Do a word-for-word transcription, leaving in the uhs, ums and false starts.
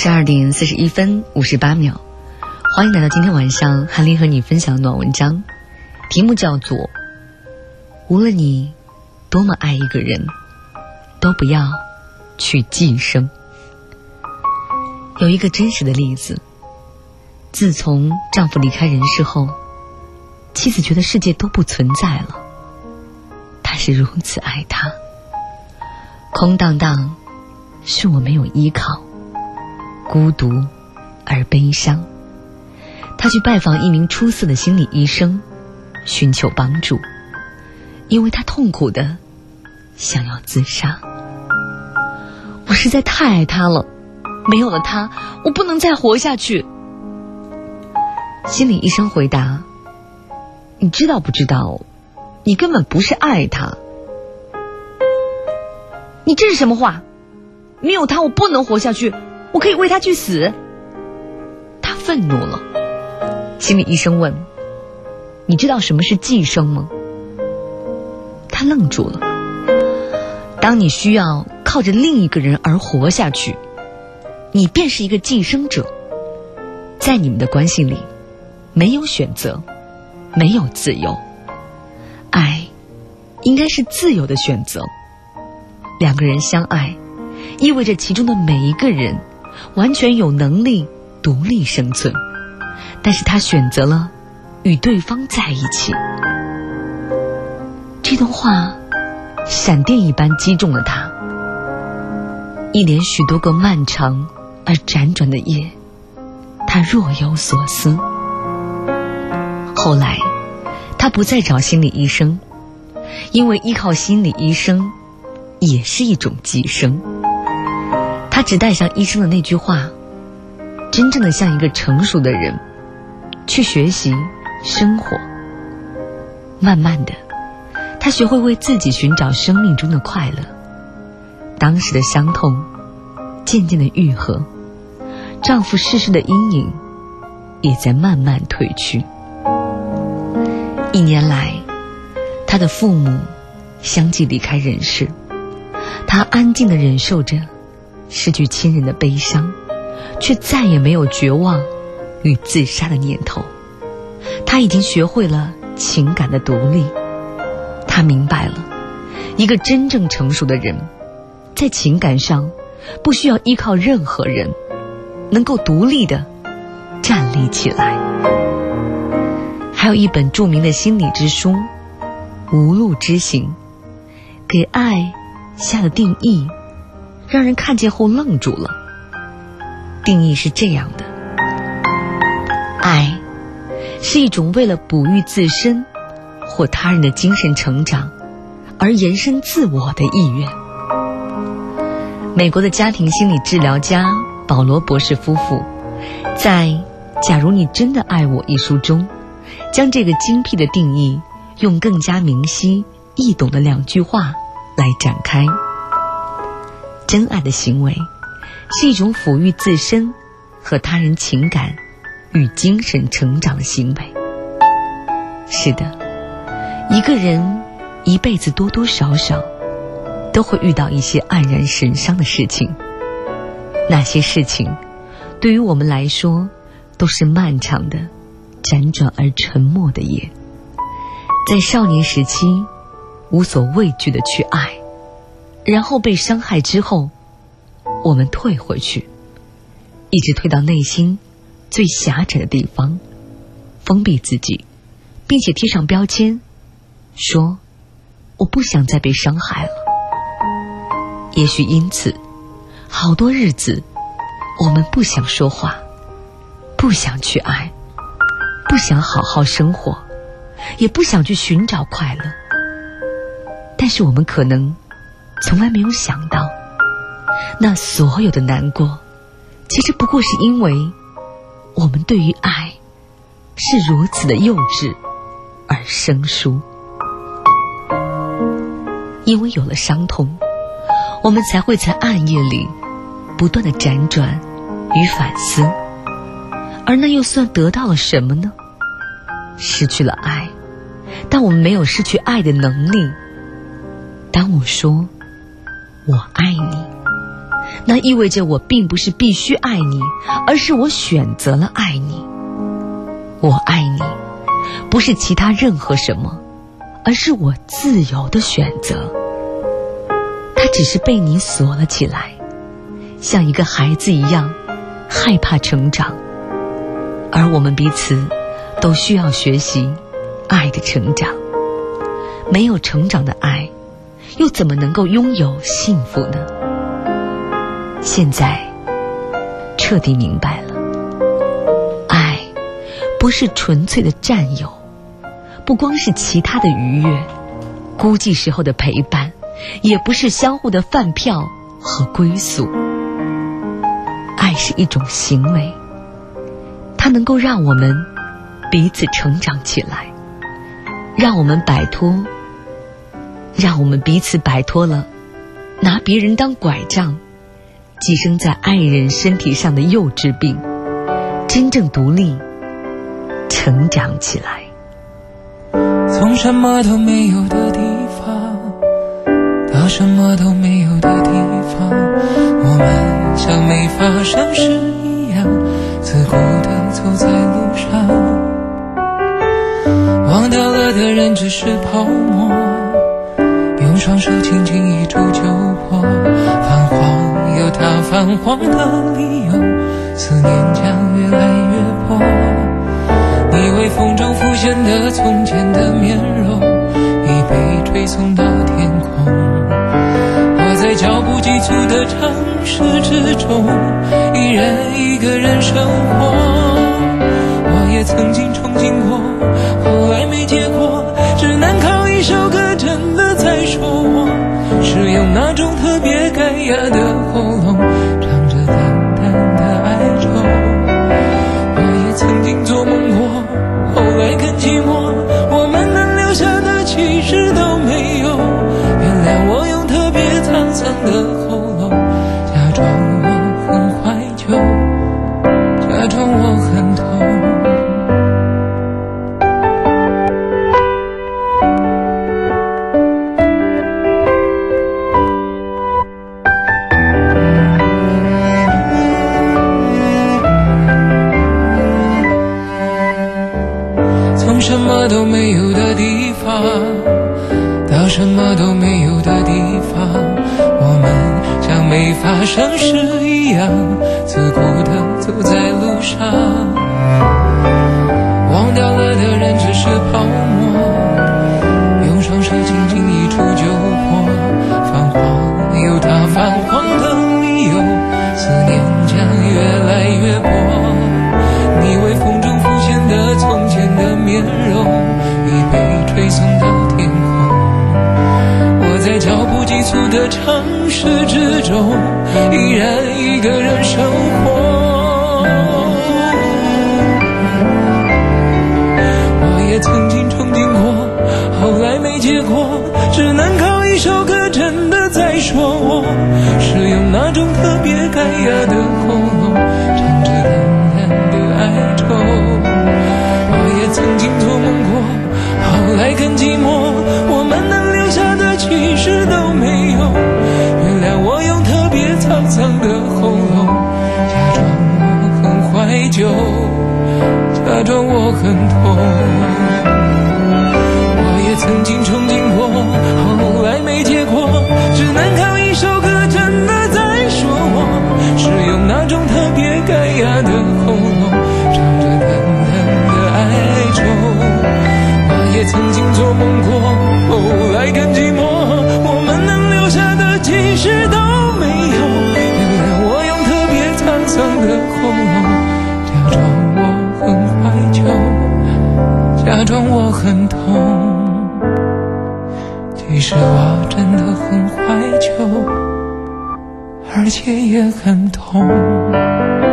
十二点四十一分五十八秒，欢迎来到今天晚上韩林和你分享的暖文章，题目叫做无论你多么爱一个人，都不要去寄生。有一个真实的例子，自从丈夫离开人世后，妻子觉得世界都不存在了，她是如此爱他，空荡荡是我没有依靠，孤独而悲伤。她去拜访一名出色的心理医生，寻求帮助，因为她痛苦的想要自杀。我实在太爱他了，没有了他，我不能再活下去。心理医生回答，你知道不知道，你根本不是爱他。你这是什么话？没有他我不能活下去，我可以为他去死。他愤怒了。心理医生问，你知道什么是寄生吗？他愣住了。当你需要靠着另一个人而活下去，你便是一个寄生者。在你们的关系里，没有选择，没有自由。爱应该是自由的选择。两个人相爱，意味着其中的每一个人完全有能力独立生存，但是他选择了与对方在一起。这段话闪电一般击中了他。一连许多个漫长而辗转的夜，他若有所思。后来他不再找心理医生，因为依靠心理医生也是一种寄生。他只带上医生的那句话，真正的像一个成熟的人去学习生活。慢慢的，他学会为自己寻找生命中的快乐。当时的伤痛渐渐的愈合，丈夫逝世的阴影也在慢慢褪去。一年来，他的父母相继离开人世，他安静地忍受着失去亲人的悲伤，却再也没有绝望与自杀的念头。他已经学会了情感的独立。他明白了，一个真正成熟的人在情感上不需要依靠任何人，能够独立地站立起来。还有一本著名的心理之书《无路之行》，给爱下的定义让人看见后愣住了。定义是这样的：爱是一种为了哺育自身或他人的精神成长而延伸自我的意愿。美国的家庭心理治疗家保罗博士夫妇在《假如你真的爱我》一书中，将这个精辟的定义用更加明晰易懂的两句话来展开。真爱的行为是一种抚育自身和他人情感与精神成长的行为。是的，一个人一辈子多多少少都会遇到一些黯然神伤的事情，那些事情对于我们来说都是漫长的辗转而沉默的夜。在少年时期无所畏惧的去爱，然后被伤害之后，我们退回去，一直退到内心最狭窄的地方，封闭自己，并且贴上标签，说我不想再被伤害了。也许因此，好多日子我们不想说话，不想去爱，不想好好生活，也不想去寻找快乐。但是我们可能从来没有想到，那所有的难过其实不过是因为我们对于爱是如此的幼稚而生疏。因为有了伤痛，我们才会在暗夜里不断的辗转与反思。而那又算得到了什么呢？失去了爱，但我们没有失去爱的能力。当我说我爱你， 那意味着我并不是必须爱你，而是我选择了爱你。我爱你，不是其他任何什么，而是我自由的选择。它只是被你锁了起来，像一个孩子一样害怕成长，而我们彼此都需要学习爱的成长。没有成长的爱，又怎么能够拥有幸福呢？现在彻底明白了，爱不是纯粹的占有，不光是其他的愉悦，孤寂时候的陪伴，也不是相互的饭票和归宿。爱是一种行为，它能够让我们彼此成长起来，让我们摆脱让我们彼此摆脱了拿别人当拐杖，寄生在爱人身体上的幼稚病，真正独立成长起来。 从什么都没有的地方到什么都没有的地方，我们像没发生事一样自顾地走在路上，忘掉了的人只是泡沫，用双手轻轻一触就破。泛黄有它泛黄的理由，思念将越来越薄。你微风中浮现的从前的面容，已被吹送到天空。我在脚步急促的城市之中，依然一个人生活。我也曾经憧憬过，后来没结果，只能靠一首歌真的在说我，是用那种特别干哑的喉咙唱着淡淡的哀愁。我也曾经做梦过，后来更寂寞，我们能留下的其实都没有。原谅我用特别沧桑的喉咙，假装我很怀旧，假装我很痛。从什么都没有的地方到什么都没有的地方，我们像没发生事一样自顾地走在路上，忘掉了的人只是泡沫，用双手轻轻一触就破。泛黄有它泛黄的理由，思念将越来越薄。你微风中浮现的从前的面容，已被吹送到天空。我在脚步急促的城市之中，依然一个人生活。我也曾经憧憬过，后来没结果，只能靠一首歌真的在说我，是用那种特别干哑的喉咙唱着淡淡的哀愁。我也曾经做梦过，后来更寂寞，我们能留下的其实都没有。原谅我用特别沧桑的喉咙，假装我很怀旧，假装我很痛。我也曾经憧憬过，后来没结果，只能靠一首歌真的在说我，是用那种特别干哑的喉咙唱着淡淡的哀愁。我也曾经做梦过，后来更寂寞，我们能留下的其实都没有。原谅我用特别沧桑的喉咙，假装我很怀旧，假装我很痛。其实我真的很怀旧，而且也很痛。